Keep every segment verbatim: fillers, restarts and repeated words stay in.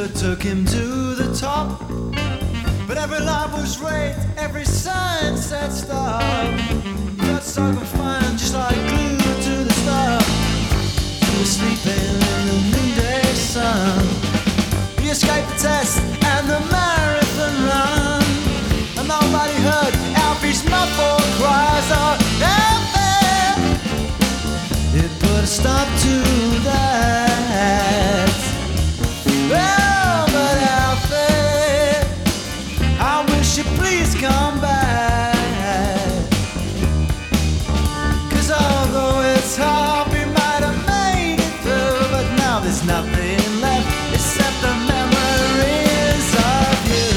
Good took him to the top, but every light was red, every sign said stop. He got so confined, just like glued to the stop. He was sleeping in the noonday sun. He escaped the test and the marathon run, and nobody heard Alfie's muffled cries of Alfie. It put a stop to that. Well, but Alfie, I wish you please come back. 'Cause although it's hard, we might have made it through, but now there's nothing left except the memories of you.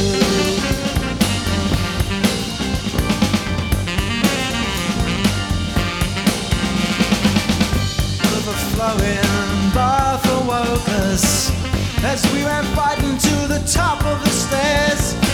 Overflowing bath awoke us as we ran fighting to the top of the stairs.